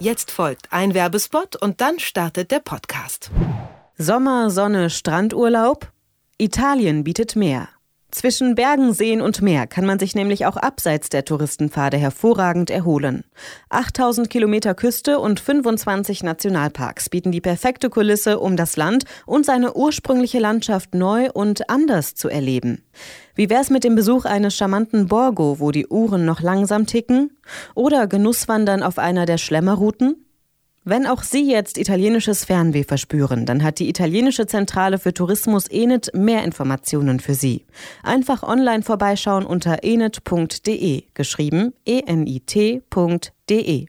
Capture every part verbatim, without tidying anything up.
Jetzt folgt ein Werbespot und dann startet der Podcast. Sommer, Sonne, Strandurlaub? Italien bietet mehr. Zwischen Bergen, Seen und Meer kann man sich nämlich auch abseits der Touristenpfade hervorragend erholen. achttausend Kilometer Küste und fünfundzwanzig Nationalparks bieten die perfekte Kulisse, um das Land und seine ursprüngliche Landschaft neu und anders zu erleben. Wie wär's mit dem Besuch eines charmanten Borgo, wo die Uhren noch langsam ticken? Oder Genusswandern auf einer der Schlemmerrouten? Wenn auch Sie jetzt italienisches Fernweh verspüren, dann hat die italienische Zentrale für Tourismus Enet mehr Informationen für Sie. Einfach online vorbeischauen unter enet punkt de, geschrieben e n i t punkt de.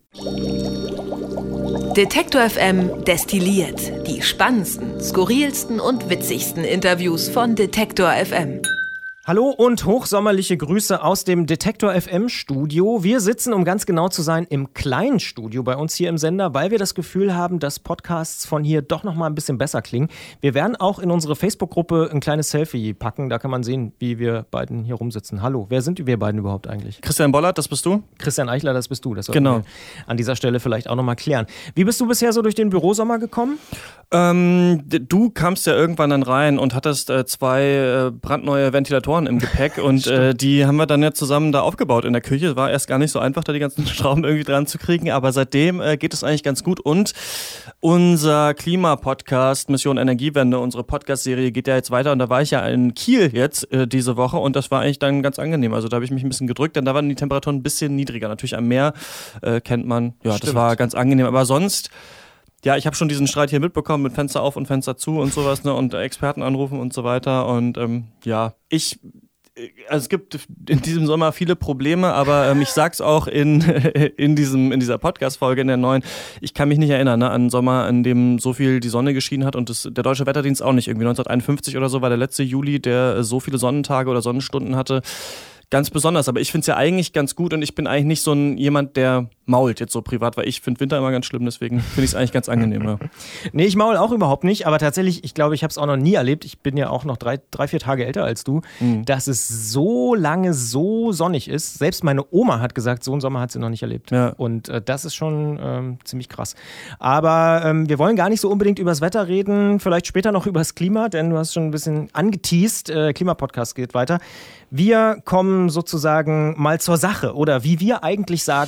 Detektor F M destilliert die spannendsten, skurrilsten und witzigsten Interviews von Detektor F M. Hallo und hochsommerliche Grüße aus dem Detektor F M Studio. Wir sitzen, um ganz genau zu sein, im kleinen Studio bei uns hier im Sender, weil wir das Gefühl haben, dass Podcasts von hier doch noch mal ein bisschen besser klingen. Wir werden auch in unsere Facebook-Gruppe ein kleines Selfie packen. Da kann man sehen, wie wir beiden hier rumsitzen. Hallo, wer sind wir beiden überhaupt eigentlich? Christian Bollert, das bist du? Christian Eichler, das bist du. Das sollten genau. wir an dieser Stelle vielleicht auch noch mal klären. Wie bist du bisher so durch den Bürosommer gekommen? Ähm, du kamst ja irgendwann dann rein und hattest äh, zwei äh, brandneue Ventilatoren im Gepäck und äh, die haben wir dann ja zusammen da aufgebaut in der Küche. War erst gar nicht so einfach, da die ganzen Schrauben irgendwie dran zu kriegen, aber seitdem äh, geht es eigentlich ganz gut und unser Klimapodcast Mission Energiewende, unsere Podcast-Serie geht ja jetzt weiter und da war ich ja in Kiel jetzt äh, diese Woche und das war eigentlich dann ganz angenehm. Also da habe ich mich ein bisschen gedrückt, denn da waren die Temperaturen ein bisschen niedriger. Natürlich am Meer äh, kennt man, ja, Stimmt. das war ganz angenehm, aber sonst ja, ich habe schon diesen Streit hier mitbekommen mit Fenster auf und Fenster zu und sowas, ne, und Experten anrufen und so weiter. Und ähm, ja, ich, also es gibt in diesem Sommer viele Probleme, aber ähm, ich sag's auch in in diesem in dieser Podcast-Folge in der neuen. Ich kann mich nicht erinnern, ne, an einen Sommer, in dem so viel die Sonne geschienen hat und das, der Deutsche Wetterdienst auch nicht. Irgendwie neunzehnhunderteinundfünfzig oder so war der letzte Juli, der so viele Sonnentage oder Sonnenstunden hatte. Ganz besonders, aber ich finde es ja eigentlich ganz gut und ich bin eigentlich nicht so ein jemand, der mault jetzt so privat, weil ich finde Winter immer ganz schlimm, deswegen finde ich es eigentlich ganz angenehm. Ja. Nee, ich maul auch überhaupt nicht, aber tatsächlich, ich glaube, ich habe es auch noch nie erlebt, ich bin ja auch noch drei, drei, vier Tage älter als du, mhm. dass es so lange so sonnig ist. Selbst meine Oma hat gesagt, so einen Sommer hat sie noch nicht erlebt. Ja. Und äh, das ist schon ähm, ziemlich krass. Aber ähm, wir wollen gar nicht so unbedingt übers Wetter reden, vielleicht später noch übers Klima, denn du hast schon ein bisschen angeteast, äh, Klimapodcast geht weiter. Wir kommen sozusagen mal zur Sache oder wie wir eigentlich sagen.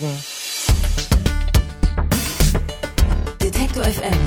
Detektor F M.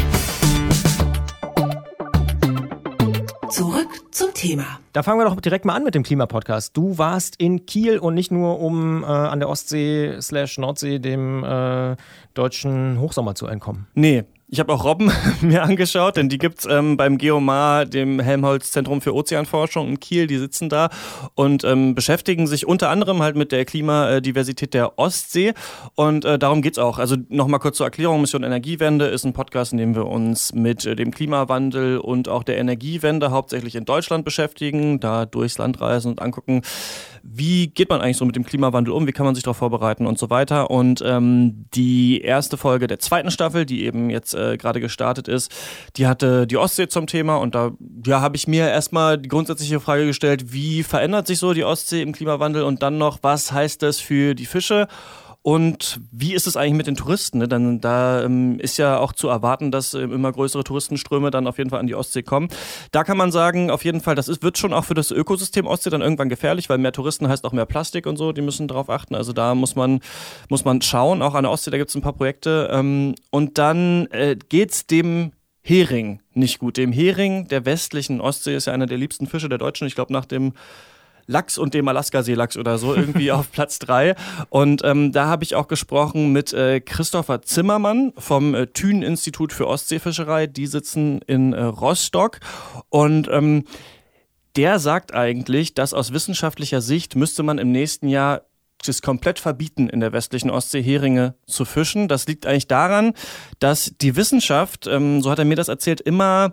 Zurück zum Thema. Da fangen wir doch direkt mal an mit dem Klimapodcast. Du warst in Kiel und nicht nur, um äh, an der Ostsee slash Nordsee dem äh, deutschen Hochsommer zu entkommen. Nee. Ich habe auch Robben mir angeschaut, denn die gibt's ähm, beim Geomar, dem Helmholtz-Zentrum für Ozeanforschung in Kiel. Die sitzen da und ähm, beschäftigen sich unter anderem halt mit der Klimadiversität der Ostsee. Und äh, darum geht's auch. Also nochmal kurz zur Erklärung. Mission Energiewende ist ein Podcast, in dem wir uns mit äh, dem Klimawandel und auch der Energiewende hauptsächlich in Deutschland beschäftigen, da durchs Land reisen und angucken, wie geht man eigentlich so mit dem Klimawandel um, wie kann man sich darauf vorbereiten und so weiter. Und ähm, die erste Folge der zweiten Staffel, die eben jetzt äh, gerade gestartet ist, die hatte die Ostsee zum Thema und da ja, habe ich mir erstmal die grundsätzliche Frage gestellt, wie verändert sich so die Ostsee im Klimawandel und dann noch, was heißt das für die Fische? Und wie ist es eigentlich mit den Touristen? Ne? Dann, da ähm, ist ja auch zu erwarten, dass ähm, immer größere Touristenströme dann auf jeden Fall an die Ostsee kommen. Da kann man sagen, auf jeden Fall, das ist, wird schon auch für das Ökosystem Ostsee dann irgendwann gefährlich, weil mehr Touristen heißt auch mehr Plastik und so, die müssen darauf achten. Also da muss man, muss man schauen, auch an der Ostsee, da gibt es ein paar Projekte. Ähm, und dann äh, geht's dem Hering nicht gut. Dem Hering der westlichen Ostsee ist ja einer der liebsten Fische der Deutschen. Ich glaube, nach dem Lachs und dem Alaska-Seelachs oder so, irgendwie auf Platz drei. Und ähm, da habe ich auch gesprochen mit äh, Christopher Zimmermann vom äh, Thünen-Institut für Ostseefischerei. Die sitzen in äh, Rostock. Und ähm, der sagt eigentlich, dass aus wissenschaftlicher Sicht müsste man im nächsten Jahr es komplett verbieten, in der westlichen Ostsee Heringe zu fischen. Das liegt eigentlich daran, dass die Wissenschaft, ähm, so hat er mir das erzählt, immer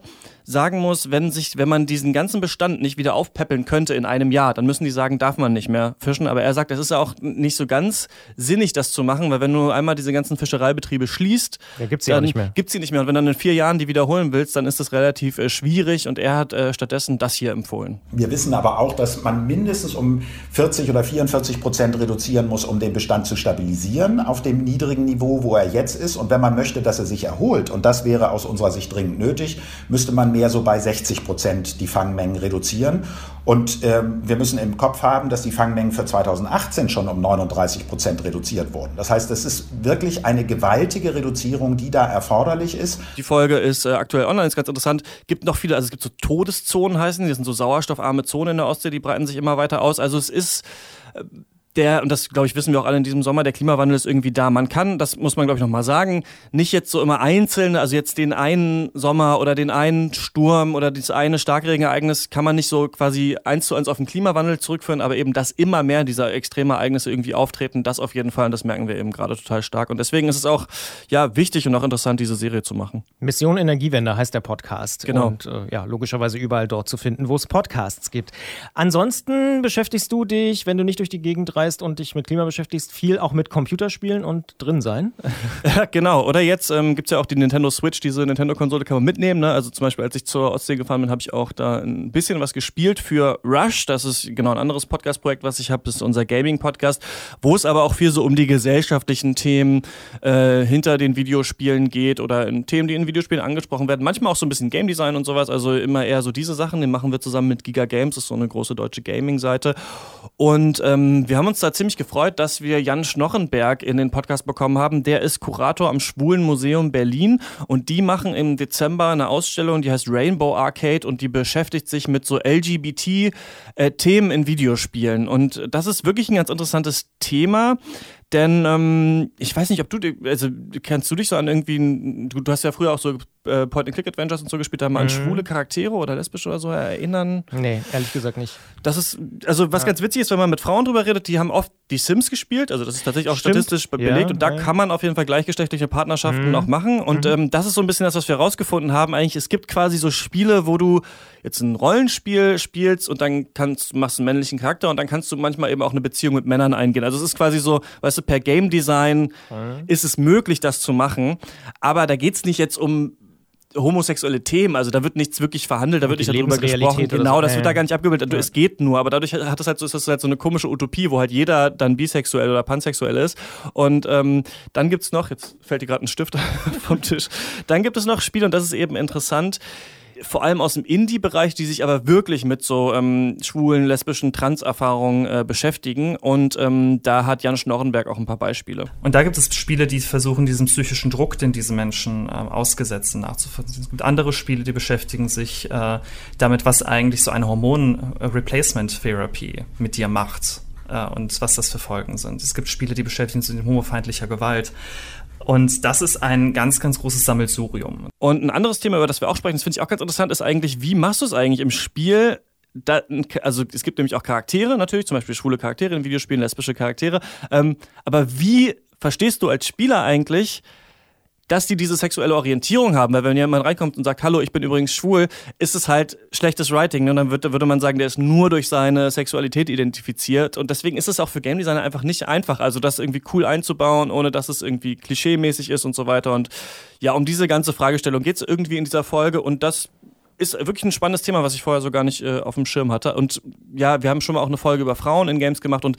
sagen muss, wenn sich, wenn man diesen ganzen Bestand nicht wieder aufpäppeln könnte in einem Jahr, dann müssen die sagen, darf man nicht mehr fischen. Aber er sagt, es ist ja auch nicht so ganz sinnig, das zu machen, weil wenn du einmal diese ganzen Fischereibetriebe schließt, ja, gibt's sie dann auch nicht mehr. Gibt's sie nicht mehr. Und wenn du dann in vier Jahren die wiederholen willst, dann ist das relativ äh, schwierig. Und er hat äh, stattdessen das hier empfohlen. Wir wissen aber auch, dass man mindestens um vierzig oder vierundvierzig Prozent reduzieren muss, um den Bestand zu stabilisieren auf dem niedrigen Niveau, wo er jetzt ist. Und wenn man möchte, dass er sich erholt, und das wäre aus unserer Sicht dringend nötig, müsste man mehr so bei sechzig Prozent die Fangmengen reduzieren. Und ähm, wir müssen im Kopf haben, dass die Fangmengen für zweitausendachtzehn schon um neununddreißig Prozent reduziert wurden. Das heißt, es ist wirklich eine gewaltige Reduzierung, die da erforderlich ist. Die Folge ist äh, aktuell online, ist ganz interessant. Gibt noch viele, also es gibt so Todeszonen heißen, die sind so sauerstoffarme Zonen in der Ostsee, die breiten sich immer weiter aus. Also es ist äh, der, und das, glaube ich, wissen wir auch alle in diesem Sommer, der Klimawandel ist irgendwie da. Man kann, das muss man, glaube ich, nochmal sagen, nicht jetzt so immer einzelne, also jetzt den einen Sommer oder den einen Sturm oder dieses eine Starkregenereignis kann man nicht so quasi eins zu eins auf den Klimawandel zurückführen, aber eben, dass immer mehr dieser extreme Ereignisse irgendwie auftreten, das auf jeden Fall, und das merken wir eben gerade total stark. Und deswegen ist es auch, ja, wichtig und auch interessant, diese Serie zu machen. Mission Energiewende heißt der Podcast. Genau. Und äh, ja, logischerweise überall dort zu finden, wo es Podcasts gibt. Ansonsten beschäftigst du dich, wenn du nicht durch die Gegend reist und dich mit Klima beschäftigst, viel auch mit Computerspielen und drin sein. Ja, genau. Oder jetzt ähm, gibt es ja auch die Nintendo Switch, diese Nintendo-Konsole kann man mitnehmen. Ne? Also zum Beispiel, als ich zur Ostsee gefahren bin, habe ich auch da ein bisschen was gespielt für Rush. Das ist genau ein anderes Podcast-Projekt, was ich habe. Das ist unser Gaming-Podcast, wo es aber auch viel so um die gesellschaftlichen Themen äh, hinter den Videospielen geht oder in Themen, die in Videospielen angesprochen werden. Manchmal auch so ein bisschen Game Design und sowas. Also immer eher so diese Sachen. Den machen wir zusammen mit Giga Games. Das ist so eine große deutsche Gaming-Seite. Und ähm, wir haben uns da ziemlich gefreut, dass wir Jan Schnochenberg in den Podcast bekommen haben. Der ist Kurator am Schwulen Museum Berlin und die machen im Dezember eine Ausstellung, die heißt Rainbow Arcade und die beschäftigt sich mit so L G B T-Themen in Videospielen. Und das ist wirklich ein ganz interessantes Thema. Denn ähm, ich weiß nicht, ob du, also kennst du dich so an irgendwie, du, du hast ja früher auch so äh, Point-and-Click-Adventures und so gespielt, da mal an mhm. schwule Charaktere oder lesbische oder so erinnern? Nee, ehrlich gesagt nicht. Das ist, also was ja. ganz witzig ist, wenn man mit Frauen drüber redet, die haben oft die Sims gespielt, also das ist tatsächlich auch Stimmt. statistisch belegt ja, und da ja. kann man auf jeden Fall gleichgeschlechtliche Partnerschaften mhm. auch machen und mhm. ähm, das ist so ein bisschen das, was wir herausgefunden haben eigentlich. Es gibt quasi so Spiele, wo du jetzt ein Rollenspiel spielst und dann kannst, machst du einen männlichen Charakter und dann kannst du manchmal eben auch eine Beziehung mit Männern eingehen. Also es ist quasi so, weißt du, per Game Design mhm. ist es möglich, das zu machen, aber da geht es nicht jetzt um homosexuelle Themen, also da wird nichts wirklich verhandelt, da wird nicht darüber gesprochen. Genau, so. das wird da gar nicht abgebildet. Ja. Es geht nur, aber dadurch hat es halt so, ist das halt so eine komische Utopie, wo halt jeder dann bisexuell oder pansexuell ist. Und ähm, dann gibt's noch, jetzt fällt dir gerade ein Stift vom Tisch, dann gibt es noch Spiele, und das ist eben interessant, vor allem aus dem Indie-Bereich, die sich aber wirklich mit so ähm, schwulen, lesbischen Trans-Erfahrungen äh, beschäftigen. Und ähm, da hat Jan Schnochenberg auch ein paar Beispiele. Und da gibt es Spiele, die versuchen, diesen psychischen Druck, den diese Menschen äh, ausgesetzt sind, nachzuvollziehen. Es gibt andere Spiele, die beschäftigen sich äh, damit, was eigentlich so eine Hormon-Replacement-Therapy mit dir macht äh, und was das für Folgen sind. Es gibt Spiele, die beschäftigen sich mit homofeindlicher Gewalt. Und das ist ein ganz, ganz großes Sammelsurium. Und ein anderes Thema, über das wir auch sprechen, das finde ich auch ganz interessant, ist eigentlich, wie machst du es eigentlich im Spiel? Da, also es gibt nämlich auch Charaktere natürlich, zum Beispiel schwule Charaktere in Videospielen, lesbische Charaktere. Ähm, aber wie verstehst du als Spieler eigentlich, dass die diese sexuelle Orientierung haben? Weil wenn jemand reinkommt und sagt, hallo, ich bin übrigens schwul, ist es halt schlechtes Writing. Ne? Und dann würde, würde man sagen, der ist nur durch seine Sexualität identifiziert. Und deswegen ist es auch für Game Designer einfach nicht einfach, also das irgendwie cool einzubauen, ohne dass es irgendwie klischeemäßig ist und so weiter. Und ja, um diese ganze Fragestellung geht es irgendwie in dieser Folge. Und das ist wirklich ein spannendes Thema, was ich vorher so gar nicht äh, auf dem Schirm hatte. Und ja, wir haben schon mal auch eine Folge über Frauen in Games gemacht und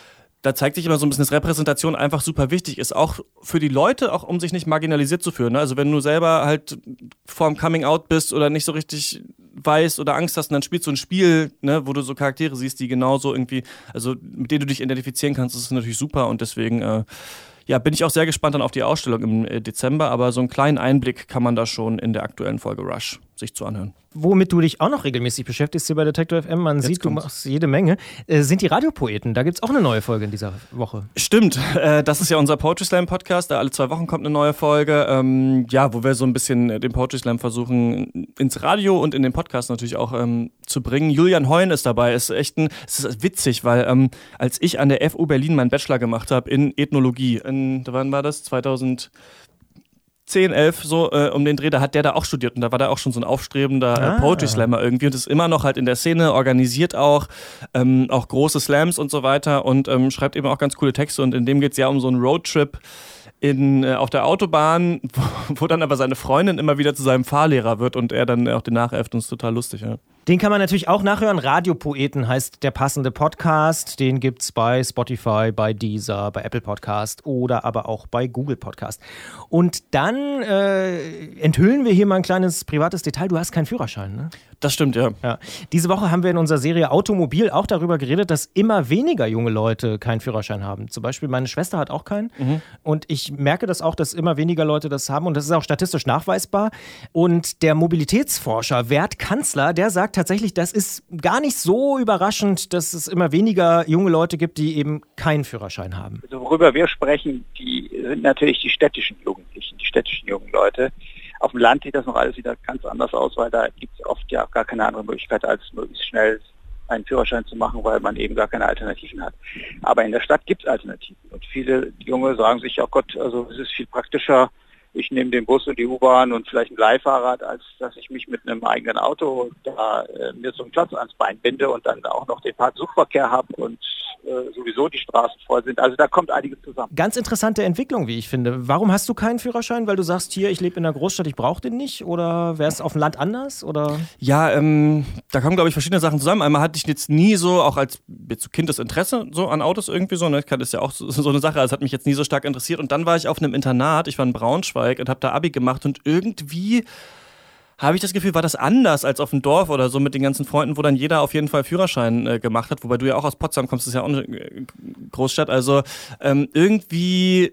da zeigt sich immer so ein bisschen, dass Repräsentation einfach super wichtig ist, auch für die Leute, auch um sich nicht marginalisiert zu fühlen. Ne? Also wenn du selber halt vorm Coming Out bist oder nicht so richtig weißt oder Angst hast und dann spielst du ein Spiel, ne, wo du so Charaktere siehst, die genauso irgendwie, also mit denen du dich identifizieren kannst, das ist natürlich super und deswegen äh, ja, bin ich auch sehr gespannt dann auf die Ausstellung im äh, Dezember, aber so einen kleinen Einblick kann man da schon in der aktuellen Folge Rush sich zu anhören. Womit du dich auch noch regelmäßig beschäftigst hier bei Detektor F M, man Jetzt sieht, kommt's. Du machst jede Menge, äh, sind die Radiopoeten. Da gibt es auch eine neue Folge in dieser Woche. Stimmt, äh, das ist ja unser Poetry Slam Podcast, da alle zwei Wochen kommt eine neue Folge, ähm, ja, wo wir so ein bisschen den Poetry Slam versuchen ins Radio und in den Podcast natürlich auch ähm, zu bringen. Julian Heun ist dabei, ist echt ein, es ist witzig, weil ähm, als ich an der F U Berlin meinen Bachelor gemacht habe in Ethnologie, in, wann war das? zweitausend zehn, elf, so äh, um den Dreh, da hat der da auch studiert und da war der auch schon so ein aufstrebender äh, Ah. Poetry Slammer irgendwie und ist immer noch halt in der Szene, organisiert auch, ähm, auch große Slams und so weiter und ähm, schreibt eben auch ganz coole Texte und in dem geht es ja um so einen Roadtrip in, äh, auf der Autobahn, wo, wo dann aber seine Freundin immer wieder zu seinem Fahrlehrer wird und er dann auch den nachäfft und ist total lustig, ja. Den kann man natürlich auch nachhören. Radiopoeten heißt der passende Podcast. Den gibt's bei Spotify, bei Deezer, bei Apple Podcast oder aber auch bei Google Podcast. Und dann äh, enthüllen wir hier mal ein kleines privates Detail. Du hast keinen Führerschein, ne? Das stimmt, ja. Ja. Diese Woche haben wir in unserer Serie Automobil auch darüber geredet, dass immer weniger junge Leute keinen Führerschein haben. Zum Beispiel meine Schwester hat auch keinen. Mhm. Und ich merke das auch, dass immer weniger Leute das haben. Und das ist auch statistisch nachweisbar. Und der Mobilitätsforscher Wert Kanzler, der sagt tatsächlich, das ist gar nicht so überraschend, dass es immer weniger junge Leute gibt, die eben keinen Führerschein haben. Also worüber wir sprechen, die sind natürlich die städtischen Jugendlichen, die städtischen jungen Leute. Auf dem Land sieht das noch alles wieder ganz anders aus, weil da gibt es oft ja gar keine andere Möglichkeit, als möglichst schnell einen Führerschein zu machen, weil man eben gar keine Alternativen hat. Aber in der Stadt gibt es Alternativen. Und viele Junge sagen sich, oh Gott, also es ist viel praktischer, ich nehme den Bus und die U-Bahn und vielleicht ein Leihfahrrad, als dass ich mich mit einem eigenen Auto da äh, mir so einen Platz ans Bein binde und dann auch noch den Parksuchverkehr habe und äh, sowieso die Straßen voll sind. Also da kommt einiges zusammen. Ganz interessante Entwicklung, wie ich finde. Warum hast du keinen Führerschein? Weil du sagst, hier, ich lebe in einer Großstadt, ich brauche den nicht? Oder wäre es auf dem Land anders? Oder? Ja, ähm, da kommen, glaube ich, verschiedene Sachen zusammen. Einmal hatte ich jetzt nie so, auch als jetzt Kind, das Interesse so an Autos irgendwie so. Ne? Das ist ja auch so, so eine Sache, also hat mich jetzt nie so stark interessiert. Und dann war ich auf einem Internat, ich war in Braunschweig und habe da Abi gemacht und irgendwie habe ich das Gefühl, war das anders als auf dem Dorf oder so mit den ganzen Freunden, wo dann jeder auf jeden Fall Führerschein äh, gemacht hat, wobei du ja auch aus Potsdam kommst, das ist ja auch eine Großstadt, also ähm, irgendwie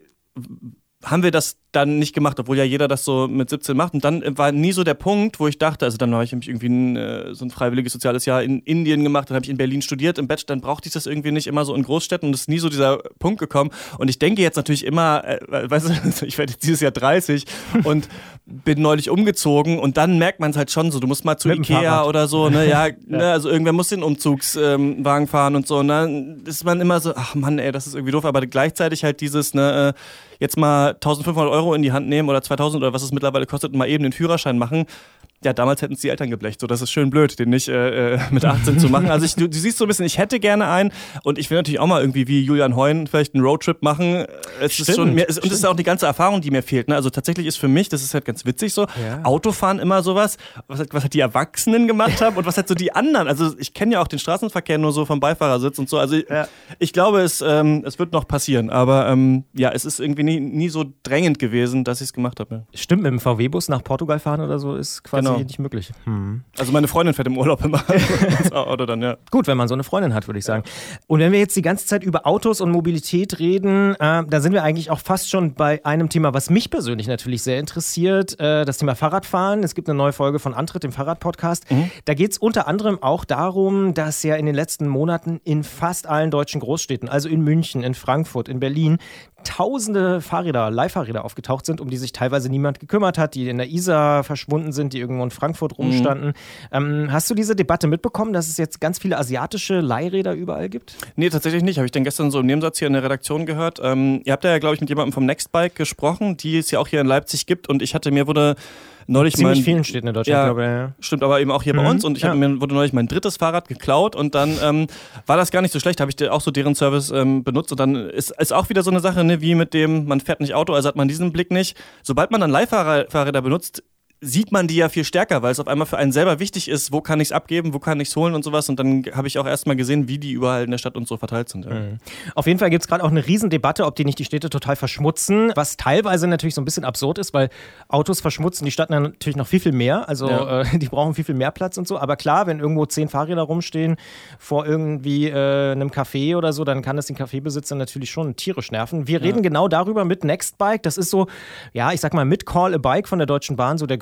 haben wir das dann nicht gemacht, obwohl ja jeder das so mit siebzehn macht. Und dann war nie so der Punkt, wo ich dachte, also dann habe ich irgendwie ein, äh, so ein freiwilliges soziales Jahr in Indien gemacht, dann habe ich in Berlin studiert, im Bachelor, dann brauchte ich das irgendwie nicht immer so in Großstädten und es ist nie so dieser Punkt gekommen. Und ich denke jetzt natürlich immer, äh, weißt du, ich werde jetzt dieses Jahr dreißig und bin neulich umgezogen und dann merkt man es halt schon so, du musst mal zu Mit dem Ikea Fahrrad. oder so, ne, ja, Ja. ne, also irgendwer muss den Umzugswagen ähm, fahren und so, und dann ist man immer so, ach Mann, ey, das ist irgendwie doof, aber gleichzeitig halt dieses, ne, äh, jetzt mal eintausendfünfhundert Euro in die Hand nehmen oder zweitausend oder was es mittlerweile kostet und mal eben den Führerschein machen. Ja, damals hätten es die Eltern geblecht. So, das ist schön blöd, den nicht äh, mit achtzehn zu machen. Also ich, du, du siehst so ein bisschen, ich hätte gerne einen und ich will natürlich auch mal irgendwie wie Julian Heun vielleicht einen Roadtrip machen. Es Stimmt, ist schon mir, es, und stimmt. es ist auch die ganze Erfahrung, die mir fehlt. Ne? Also tatsächlich ist für mich, das ist halt ganz witzig so, Ja. Autofahren immer sowas, was, halt- was halt die Erwachsenen gemacht haben und was halt so die anderen. Also ich kenne ja auch den Straßenverkehr nur so vom Beifahrersitz und so. Also ich, Ja. ich glaube, es, ähm, es wird noch passieren. Aber ähm, ja, es ist irgendwie nie, nie so drängend gewesen, dass ich es gemacht habe. Stimmt, mit dem V W-Bus nach Portugal fahren oder so ist quasi Genau. nicht möglich. Hm. Also meine Freundin fährt im Urlaub immer ins Auto dann, ja. Gut, wenn man so eine Freundin hat, würde ich sagen. Und wenn wir jetzt die ganze Zeit über Autos und Mobilität reden, äh, da sind wir eigentlich auch fast schon bei einem Thema, was mich persönlich natürlich sehr interessiert, äh, das Thema Fahrradfahren. Es gibt eine neue Folge von Antritt, dem Fahrradpodcast. Mhm. Da geht es unter anderem auch darum, dass ja in den letzten Monaten in fast allen deutschen Großstädten, also in München, in Frankfurt, in Berlin, tausende Fahrräder, Leihfahrräder aufgetaucht sind, um die sich teilweise niemand gekümmert hat, die in der Isar verschwunden sind, die irgendwo in Frankfurt rumstanden. Mhm. Ähm, hast du diese Debatte mitbekommen, dass es jetzt ganz viele asiatische Leihräder überall gibt? Nee, tatsächlich nicht. Habe ich dann gestern so im Nebensatz hier in der Redaktion gehört. Ähm, ihr habt ja, glaube ich, mit jemandem vom Nextbike gesprochen, die es ja auch hier in Leipzig gibt. Und ich hatte mir wurde neulich Ziemlich mein, vielen Städten in Deutschland, ja, glaube ich. Ja. Stimmt, aber eben auch hier Mhm, bei uns. Und ich ja. hab, mir wurde neulich mein drittes Fahrrad geklaut und dann ähm, war das gar nicht so schlecht. Habe ich auch so deren Service ähm, benutzt. Und dann ist, ist auch wieder so eine Sache, ne, wie mit dem, man fährt nicht Auto, also hat man diesen Blick nicht. Sobald man dann Leihfahrräder benutzt, sieht man die ja viel stärker, weil es auf einmal für einen selber wichtig ist, wo kann ich es abgeben, wo kann ich es holen und sowas. Und dann habe ich auch erstmal gesehen, wie die überall in der Stadt und so verteilt sind. Ja. Mhm. Auf jeden Fall gibt es gerade auch eine Riesendebatte, ob die nicht die Städte total verschmutzen, was teilweise natürlich so ein bisschen absurd ist, weil Autos verschmutzen die Stadt natürlich noch viel, viel mehr. Also Ja. äh, die brauchen viel, viel mehr Platz und so. Aber klar, wenn irgendwo zehn Fahrräder rumstehen vor irgendwie äh, einem Café oder so, dann kann das den Kaffeebesitzer natürlich schon tierisch nerven. Wir reden genau darüber mit Nextbike. Das ist so, ja, ich sag mal, mit Call a Bike von der Deutschen Bahn, so der größte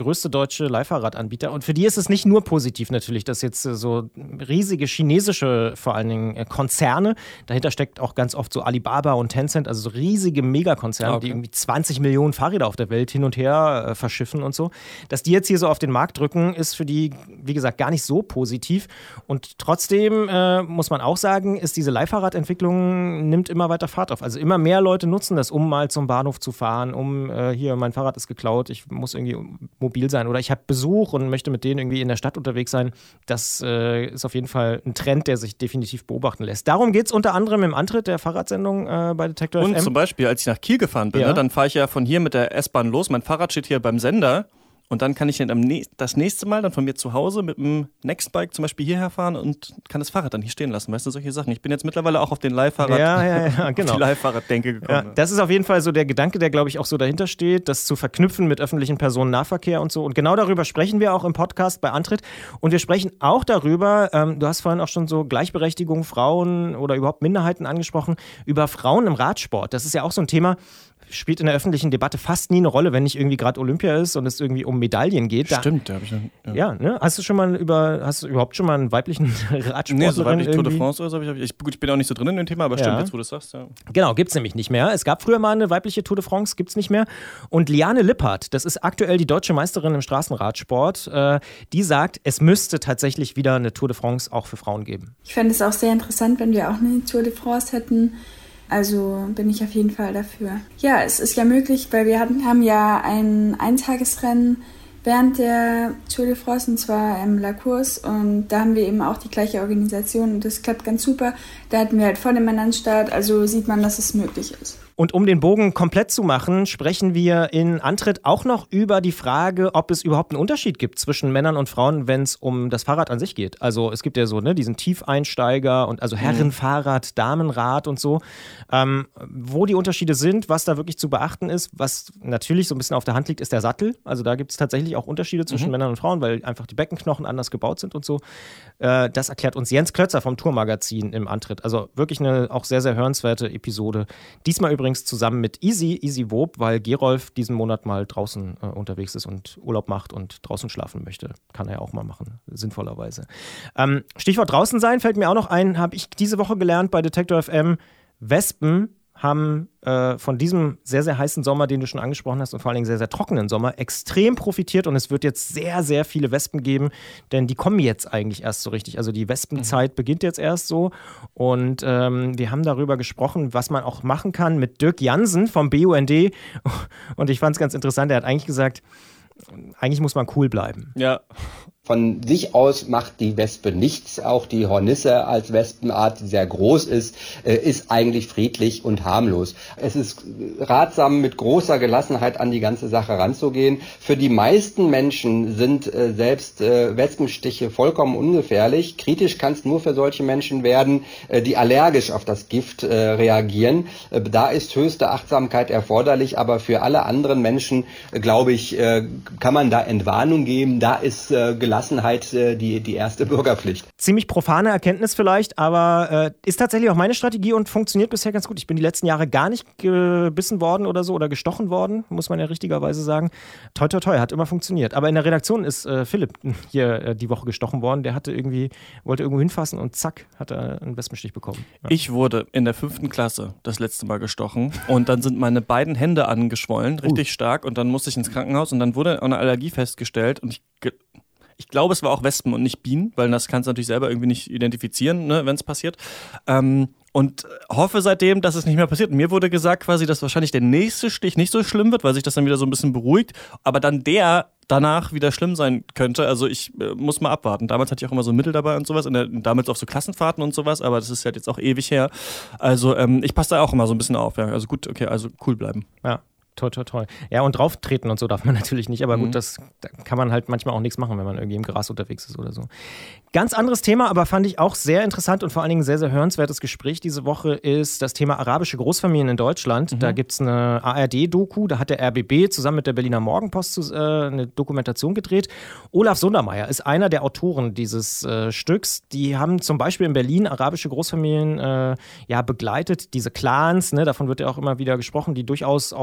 größte deutsche Leihfahrradanbieter. Und für die ist es nicht nur positiv natürlich, dass jetzt so riesige chinesische, vor allen Dingen Konzerne, dahinter steckt auch ganz oft so Alibaba und Tencent, also so riesige Megakonzerne, okay. die irgendwie zwanzig Millionen Fahrräder auf der Welt hin und her äh, verschiffen und so. Dass die jetzt hier so auf den Markt drücken, ist für die, wie gesagt, gar nicht so positiv. Und trotzdem äh, muss man auch sagen, ist diese Leihfahrradentwicklung nimmt immer weiter Fahrt auf. Also immer mehr Leute nutzen das, um mal zum Bahnhof zu fahren, um äh, hier, mein Fahrrad ist geklaut, ich muss irgendwie mobil sein oder ich habe Besuch und möchte mit denen irgendwie in der Stadt unterwegs sein. Das äh, ist auf jeden Fall ein Trend, der sich definitiv beobachten lässt. Darum geht es unter anderem im Antritt der Fahrradsendung äh, bei Detektor Und F M. zum Beispiel, als ich nach Kiel gefahren bin, ja. ne, dann fahre ich ja von hier mit der S-Bahn los, mein Fahrrad steht hier beim Sender. Und dann kann ich dann am nä- das nächste Mal dann von mir zu Hause mit dem Nextbike zum Beispiel hierher fahren und kann das Fahrrad dann hier stehen lassen. Weißt du, solche Sachen. Ich bin jetzt mittlerweile auch auf den Leihfahrrad, ja, ja, ja, genau. auf die Leihfahrraddenke gekommen. Ja, das ist auf jeden Fall so der Gedanke, der, glaube ich, auch so dahinter steht, das zu verknüpfen mit öffentlichen Personennahverkehr und so. Und genau darüber sprechen wir auch im Podcast bei Antritt. Und wir sprechen auch darüber, ähm, du hast vorhin auch schon so Gleichberechtigung, Frauen oder überhaupt Minderheiten angesprochen, über Frauen im Radsport. Das ist ja auch so ein Thema, spielt in der öffentlichen Debatte fast nie eine Rolle, wenn nicht irgendwie gerade Olympia ist und es irgendwie um Medaillen geht. Da, Stimmt, da habe ich dann, ja. ja, ne? Hast du schon mal über, hast du überhaupt schon mal einen weiblichen Radsportler? Nee, so weiblich Tour de France oder so habe ich, ich, gut, ich bin auch nicht so drin in dem Thema, aber stimmt, ja. jetzt wo du es sagst, ja. Genau, gibt's nämlich nicht mehr. Es gab früher mal eine weibliche Tour de France, gibt's nicht mehr. Und Liane Lippert, das ist aktuell die deutsche Meisterin im Straßenradsport, äh, die sagt, es müsste tatsächlich wieder eine Tour de France auch für Frauen geben. Ich fände es auch sehr interessant, wenn wir auch eine Tour de France hätten. Also bin ich auf jeden Fall dafür. Ja, es ist ja möglich, weil wir hatten, haben ja ein Eintagesrennen während der Tour de France, und zwar im La Course, und da haben wir eben auch die gleiche Organisation und das klappt ganz super. Da hatten wir halt vor dem Männern Start, also sieht man, dass es möglich ist. Und um den Bogen komplett zu machen, sprechen wir in Antritt auch noch über die Frage, ob es überhaupt einen Unterschied gibt zwischen Männern und Frauen, wenn es um das Fahrrad an sich geht. Also es gibt ja so ne, diesen Tiefeinsteiger und also Herrenfahrrad, Damenrad und so. Ähm, wo die Unterschiede sind, was da wirklich zu beachten ist, was natürlich so ein bisschen auf der Hand liegt, ist der Sattel. Also da gibt es tatsächlich auch Unterschiede zwischen mhm. Männern und Frauen, weil einfach die Beckenknochen anders gebaut sind und so. Äh, das erklärt uns Jens Klötzer vom Tourmagazin im Antritt. Also wirklich eine auch sehr, sehr hörenswerte Episode. Diesmal übrigens zusammen mit Easy, Easy Wob, weil Gerolf diesen Monat mal draußen äh, unterwegs ist und Urlaub macht und draußen schlafen möchte. Kann er ja auch mal machen, sinnvollerweise. Ähm, Stichwort draußen sein fällt mir auch noch ein, habe ich diese Woche gelernt bei Detektor F M. Wespen haben äh, von diesem sehr, sehr heißen Sommer, den du schon angesprochen hast und vor allen Dingen sehr, sehr trockenen Sommer, extrem profitiert und es wird jetzt sehr, sehr viele Wespen geben, denn die kommen jetzt eigentlich erst so richtig. Also die Wespenzeit mhm. beginnt jetzt erst so und ähm, wir haben darüber gesprochen, was man auch machen kann mit Dirk Jansen vom B U N D und ich fand es ganz interessant, er hat eigentlich gesagt, eigentlich muss man cool bleiben. Ja. Von sich aus macht die Wespe nichts. Auch die Hornisse als Wespenart, die sehr groß ist, ist eigentlich friedlich und harmlos. Es ist ratsam, mit großer Gelassenheit an die ganze Sache ranzugehen. Für die meisten Menschen sind selbst Wespenstiche vollkommen ungefährlich. Kritisch kann es nur für solche Menschen werden, die allergisch auf das Gift reagieren. Da ist höchste Achtsamkeit erforderlich, aber für alle anderen Menschen, glaube ich, kann man da Entwarnung geben. Da ist Gelassenheit die, die erste Bürgerpflicht. Ziemlich profane Erkenntnis vielleicht, aber äh, ist tatsächlich auch meine Strategie und funktioniert bisher ganz gut. Ich bin die letzten Jahre gar nicht gebissen worden oder so oder gestochen worden, muss man ja richtigerweise sagen. Toi, toi, toi, hat immer funktioniert. Aber in der Redaktion ist äh, Philipp hier äh, die Woche gestochen worden. Der hatte irgendwie, wollte irgendwo hinfassen und zack, hat er einen Wespenstich bekommen. Ja. Ich wurde in der fünften Klasse das letzte Mal gestochen und dann sind meine beiden Hände angeschwollen, richtig uh. stark, und dann musste ich ins Krankenhaus und dann wurde eine Allergie festgestellt und ich ge- Ich glaube, es war auch Wespen und nicht Bienen, weil das kannst du natürlich selber irgendwie nicht identifizieren, ne, wenn es passiert. Ähm, und hoffe seitdem, dass es nicht mehr passiert. Mir wurde gesagt quasi, dass wahrscheinlich der nächste Stich nicht so schlimm wird, weil sich das dann wieder so ein bisschen beruhigt. Aber dann der danach wieder schlimm sein könnte. Also ich äh, muss mal abwarten. Damals hatte ich auch immer so Mittel dabei und sowas. Und der, damals auf so Klassenfahrten und sowas. Aber das ist halt jetzt auch ewig her. Also ähm, ich passe da auch immer so ein bisschen auf. Ja. Also gut, okay, also cool bleiben. Ja. Toi, toi, toi. Ja, und drauf treten und so darf man natürlich nicht, aber mhm. gut, das da kann man halt manchmal auch nichts machen, wenn man irgendwie im Gras unterwegs ist oder so. Ganz anderes Thema, aber fand ich auch sehr interessant und vor allen Dingen sehr, sehr hörenswertes Gespräch diese Woche ist das Thema arabische Großfamilien in Deutschland. Mhm. Da gibt es eine A R D-Doku, da hat der R B B zusammen mit der Berliner Morgenpost äh, eine Dokumentation gedreht. Olaf Sundermeier ist einer der Autoren dieses äh, Stücks. Die haben zum Beispiel in Berlin arabische Großfamilien äh, ja, begleitet, diese Clans, ne, davon wird ja auch immer wieder gesprochen, die durchaus auch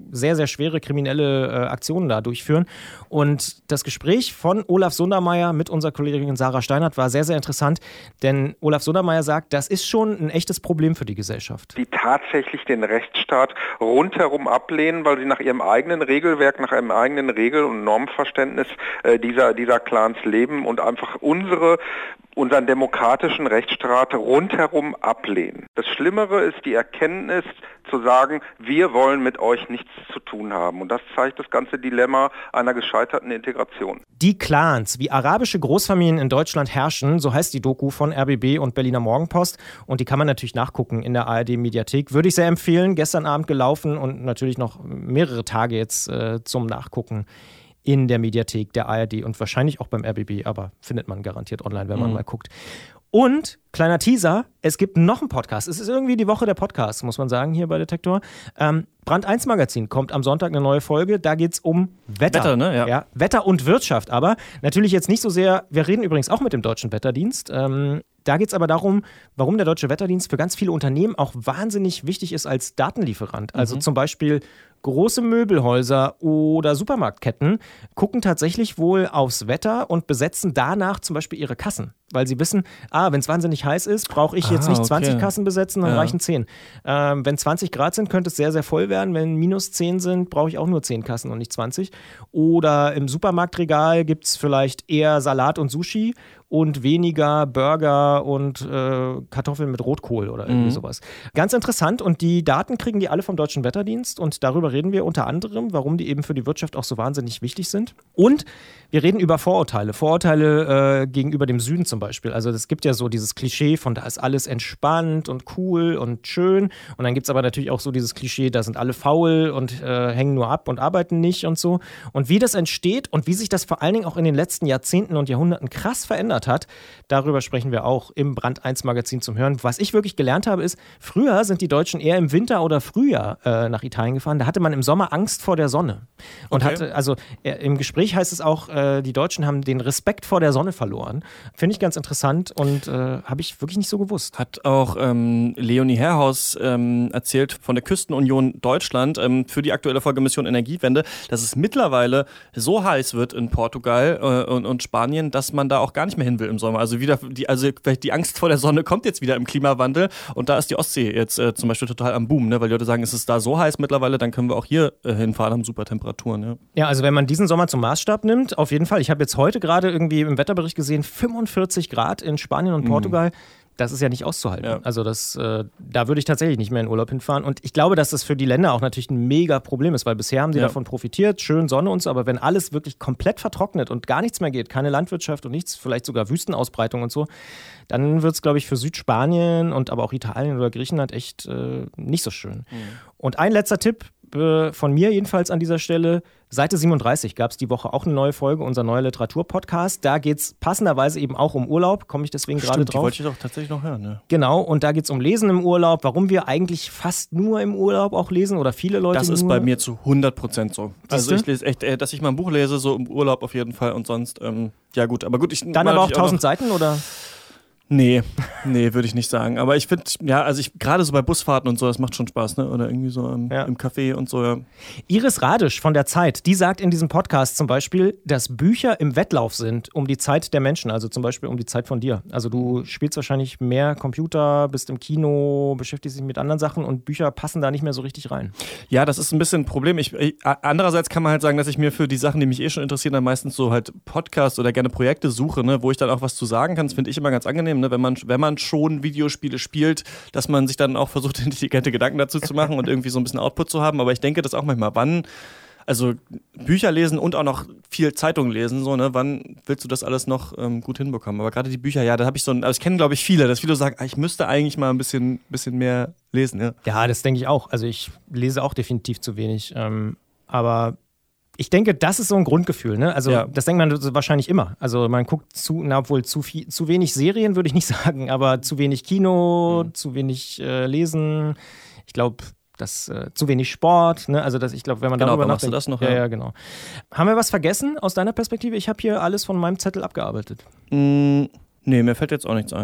sehr, sehr schwere kriminelle äh, Aktionen da durchführen. Und das Gespräch von Olaf Sundermeier mit unserer Kollegin Sarah Steinert war sehr, sehr interessant, denn Olaf Sundermeier sagt, das ist schon ein echtes Problem für die Gesellschaft. Die tatsächlich den Rechtsstaat rundherum ablehnen, weil sie nach ihrem eigenen Regelwerk, nach einem eigenen Regel- und Normverständnis äh, dieser, dieser Clans leben und einfach unsere unseren demokratischen Rechtsstaat rundherum ablehnen. Das Schlimmere ist die Erkenntnis zu sagen, wir wollen mit euch nichts zu tun haben. Und das zeigt das ganze Dilemma einer gescheiterten Integration. Die Clans, wie arabische Großfamilien in Deutschland herrschen, so heißt die Doku von R B B und Berliner Morgenpost. Und die kann man natürlich nachgucken in der A R D-Mediathek. Würde ich sehr empfehlen. Gestern Abend gelaufen und natürlich noch mehrere Tage jetzt äh, zum Nachgucken in der Mediathek der A R D und wahrscheinlich auch beim R B B, aber findet man garantiert online, wenn man mhm. mal guckt. Und, kleiner Teaser, es gibt noch einen Podcast. Es ist irgendwie die Woche der Podcasts, muss man sagen, hier bei Detektor. Ähm, Brand eins Magazin kommt am Sonntag eine neue Folge. Da geht es um Wetter. Wetter, ne? Ja. ja. Wetter und Wirtschaft, aber natürlich jetzt nicht so sehr. Wir reden übrigens auch mit dem Deutschen Wetterdienst. Ähm, da geht es aber darum, warum der Deutsche Wetterdienst für ganz viele Unternehmen auch wahnsinnig wichtig ist als Datenlieferant. Also mhm. zum Beispiel große Möbelhäuser oder Supermarktketten gucken tatsächlich wohl aufs Wetter und besetzen danach zum Beispiel ihre Kassen. Weil sie wissen, ah, wenn es wahnsinnig heiß ist, brauche ich jetzt ah, nicht okay. zwanzig Kassen besetzen, dann ja. reichen zehn. Ähm, wenn zwanzig Grad sind, könnte es sehr, sehr voll werden. Wenn minus zehn sind, brauche ich auch nur zehn Kassen und nicht zwanzig. Oder im Supermarktregal gibt es vielleicht eher Salat und Sushi und weniger Burger und äh, Kartoffeln mit Rotkohl oder irgendwie mhm. sowas. Ganz interessant und die Daten kriegen die alle vom Deutschen Wetterdienst und darüber reden wir unter anderem, warum die eben für die Wirtschaft auch so wahnsinnig wichtig sind. Und wir reden über Vorurteile. Vorurteile äh, gegenüber dem Süden zum Beispiel. Also es gibt ja so dieses Klischee von, da ist alles entspannt und cool und schön. Und dann gibt es aber natürlich auch so dieses Klischee, da sind alle faul und äh, hängen nur ab und arbeiten nicht und so. Und wie das entsteht und wie sich das vor allen Dingen auch in den letzten Jahrzehnten und Jahrhunderten krass verändert hat, darüber sprechen wir auch im Brand eins Magazin zum Hören. Was ich wirklich gelernt habe, ist, früher sind die Deutschen eher im Winter oder Frühjahr äh, nach Italien gefahren. Da hatte man im Sommer Angst vor der Sonne. Und okay. hatte, also äh, im Gespräch heißt es auch, äh, die Deutschen haben den Respekt vor der Sonne verloren. Finde ich ganz interessant und äh, habe ich wirklich nicht so gewusst. Hat auch ähm, Leonie Herrhaus ähm, erzählt von der Küstenunion Deutschland ähm, für die aktuelle Folge Mission Energiewende, dass es mittlerweile so heiß wird in Portugal äh, und, und Spanien, dass man da auch gar nicht mehr hin will im Sommer. Also wieder die, also die Angst vor der Sonne kommt jetzt wieder im Klimawandel und da ist die Ostsee jetzt äh, zum Beispiel total am Boom, ne? Weil die Leute sagen, es ist da so heiß mittlerweile, dann können wir auch hier äh, hinfahren, haben super Temperaturen. Ja. ja, also wenn man diesen Sommer zum Maßstab nimmt, auf jeden Fall. Ich habe jetzt heute gerade irgendwie im Wetterbericht gesehen, fünfundvierzig Grad in Spanien und Portugal. Mhm. Das ist ja nicht auszuhalten. Ja. Also das, äh, da würde ich tatsächlich nicht mehr in Urlaub hinfahren. Und ich glaube, dass das für die Länder auch natürlich ein mega Problem ist, weil bisher haben sie ja. davon profitiert, schön Sonne und so, aber wenn alles wirklich komplett vertrocknet und gar nichts mehr geht, keine Landwirtschaft und nichts, vielleicht sogar Wüstenausbreitung und so, dann wird es, glaube ich, für Südspanien und aber auch Italien oder Griechenland echt äh, nicht so schön. Mhm. Und ein letzter Tipp äh, von mir jedenfalls an dieser Stelle: Seite siebenunddreißig gab es die Woche auch eine neue Folge, unser neuer Literaturpodcast. Da geht es passenderweise eben auch um Urlaub, komme ich deswegen gerade drauf. Die wollte ich doch tatsächlich noch hören. Ne? Genau, und da geht es um Lesen im Urlaub, warum wir eigentlich fast nur im Urlaub auch lesen oder viele Leute Das ist nur. bei mir zu hundert Prozent so. Also ich lese echt, äh, dass ich mal ein Buch lese, so im Urlaub auf jeden Fall und sonst, ähm, ja gut, aber gut. Ich, Dann aber auch tausend Seiten, oder? Nee, nee, würde ich nicht sagen. Aber ich finde, ja, also ich gerade so bei Busfahrten und so, das macht schon Spaß, ne? Oder irgendwie so im, ja. im Café und so, ja. Iris Radisch von der Zeit, die sagt in diesem Podcast zum Beispiel, dass Bücher im Wettlauf sind um die Zeit der Menschen, also zum Beispiel um die Zeit von dir. Also du spielst wahrscheinlich mehr Computer, bist im Kino, beschäftigst dich mit anderen Sachen und Bücher passen da nicht mehr so richtig rein. Ja, das ist ein bisschen ein Problem. Ich, ich, andererseits kann man halt sagen, dass ich mir für die Sachen, die mich eh schon interessieren, dann meistens so halt Podcasts oder gerne Projekte suche, ne? Wo ich dann auch was zu sagen kann. Das finde ich immer ganz angenehm. Ne, wenn man, wenn man schon Videospiele spielt, dass man sich dann auch versucht, intelligente Gedanken dazu zu machen und irgendwie so ein bisschen Output zu haben. Aber ich denke das auch manchmal, wann, also Bücher lesen und auch noch viel Zeitung lesen, so, ne, wann willst du das alles noch ähm, gut hinbekommen? Aber gerade die Bücher, ja, da habe ich so ein, also ich kenne, glaube ich, viele, dass viele sagen, ich müsste eigentlich mal ein bisschen, bisschen mehr lesen, ja. Ja, das denke ich auch. Also ich lese auch definitiv zu wenig. Ähm, aber ich denke, das ist so ein Grundgefühl, ne? Also ja. Das denkt man wahrscheinlich immer. Also man guckt zu, na obwohl zu viel, zu wenig Serien würde ich nicht sagen, aber zu wenig Kino, mhm. zu wenig äh, Lesen. Ich glaube, das äh, zu wenig Sport, ne? Also das, ich glaube, wenn man genau, darüber nachdenkt. Genau, das noch, ja, ja. ja, genau. Haben wir was vergessen aus deiner Perspektive? Ich habe hier alles von meinem Zettel abgearbeitet. Mm, nee, mir fällt jetzt auch nichts ein.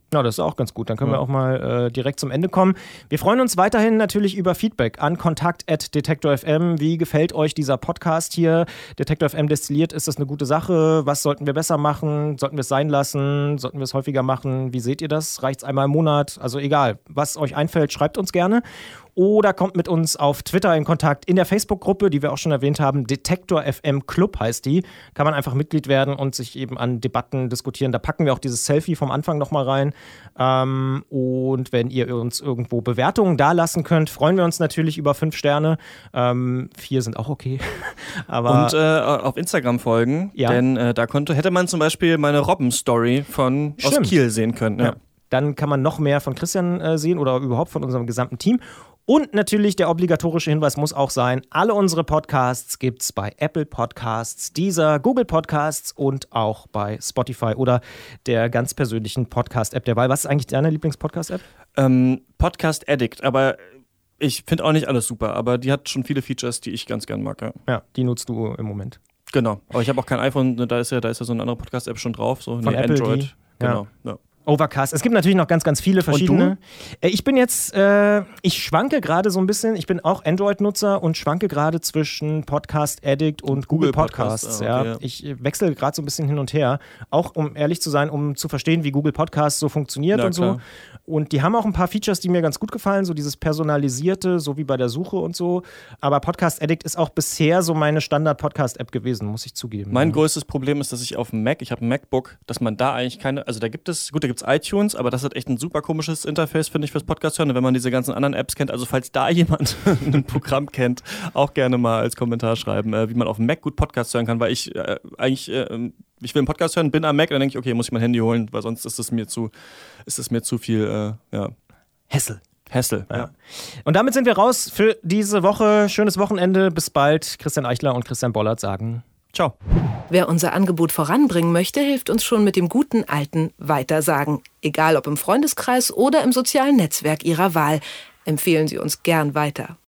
Ja, das ist auch ganz gut. Dann können ja. wir auch mal äh, direkt zum Ende kommen. Wir freuen uns weiterhin natürlich über Feedback an kontakt at detektor punkt f m. Wie gefällt euch dieser Podcast hier? Detektor F M destilliert, ist das eine gute Sache? Was sollten wir besser machen? Sollten wir es sein lassen? Sollten wir es häufiger machen? Wie seht ihr das? Reicht es einmal im Monat? Also egal, was euch einfällt, schreibt uns gerne. Oder kommt mit uns auf Twitter in Kontakt in der Facebook-Gruppe, die wir auch schon erwähnt haben. Detektor F M Club heißt die. Kann man einfach Mitglied werden und sich eben an Debatten diskutieren. Da packen wir auch dieses Selfie vom Anfang nochmal rein. Ähm, und wenn ihr uns irgendwo Bewertungen dalassen könnt, freuen wir uns natürlich über fünf Sterne. Ähm, vier sind auch okay. Aber und äh, auf Instagram folgen, ja. denn äh, da konnte, hätte man zum Beispiel meine Robben-Story von aus Kiel sehen können. Ja. Ja. Dann kann man noch mehr von Christian äh, sehen oder überhaupt von unserem gesamten Team. Und natürlich der obligatorische Hinweis muss auch sein, alle unsere Podcasts gibt es bei Apple Podcasts, Deezer, Google Podcasts und auch bei Spotify oder der ganz persönlichen Podcast-App der Wahl. Was ist eigentlich deine Lieblings-Podcast-App? Ähm, Podcast Addict, aber ich finde auch nicht alles super, aber die hat schon viele Features, die ich ganz gern mag. Ja, ja die nutzt du im Moment. Genau, aber ich habe auch kein iPhone, da ist ja, da ist ja so eine andere Podcast-App schon drauf, so von nee, Apple, Android. Die, genau, ja. ja. Overcast. Es gibt natürlich noch ganz, ganz viele verschiedene. Äh, ich bin jetzt, äh, ich schwanke gerade so ein bisschen, ich bin auch Android-Nutzer und schwanke gerade zwischen Podcast Addict und Google, Google Podcasts. Podcasts. Ah, okay, ja. Ich wechsle gerade so ein bisschen hin und her, auch um ehrlich zu sein, um zu verstehen, wie Google Podcasts so funktioniert. Na, und klar. so. Und die haben auch ein paar Features, die mir ganz gut gefallen, so dieses Personalisierte, so wie bei der Suche und so. Aber Podcast Addict ist auch bisher so meine Standard-Podcast-App gewesen, muss ich zugeben. Mein ja. größtes Problem ist, dass ich auf dem Mac, ich habe ein MacBook, dass man da eigentlich keine, also da gibt es, gut, da gibt es iTunes, aber das hat echt ein super komisches Interface, finde ich, fürs Podcast hören, wenn man diese ganzen anderen Apps kennt. Also falls da jemand ein Programm kennt, auch gerne mal als Kommentar schreiben, äh, wie man auf dem Mac gut Podcast hören kann, weil ich äh, eigentlich, äh, ich will einen Podcast hören, bin am Mac und dann denke ich, okay, muss ich mein Handy holen, weil sonst ist es mir zu, ist es mir zu viel, äh, ja. Hessel. Hessel, ja. ja. Und damit sind wir raus für diese Woche. Schönes Wochenende. Bis bald. Christian Eichler und Christian Bollert sagen ciao. Wer unser Angebot voranbringen möchte, hilft uns schon mit dem guten alten Weitersagen. Egal ob im Freundeskreis oder im sozialen Netzwerk Ihrer Wahl. Empfehlen Sie uns gern weiter.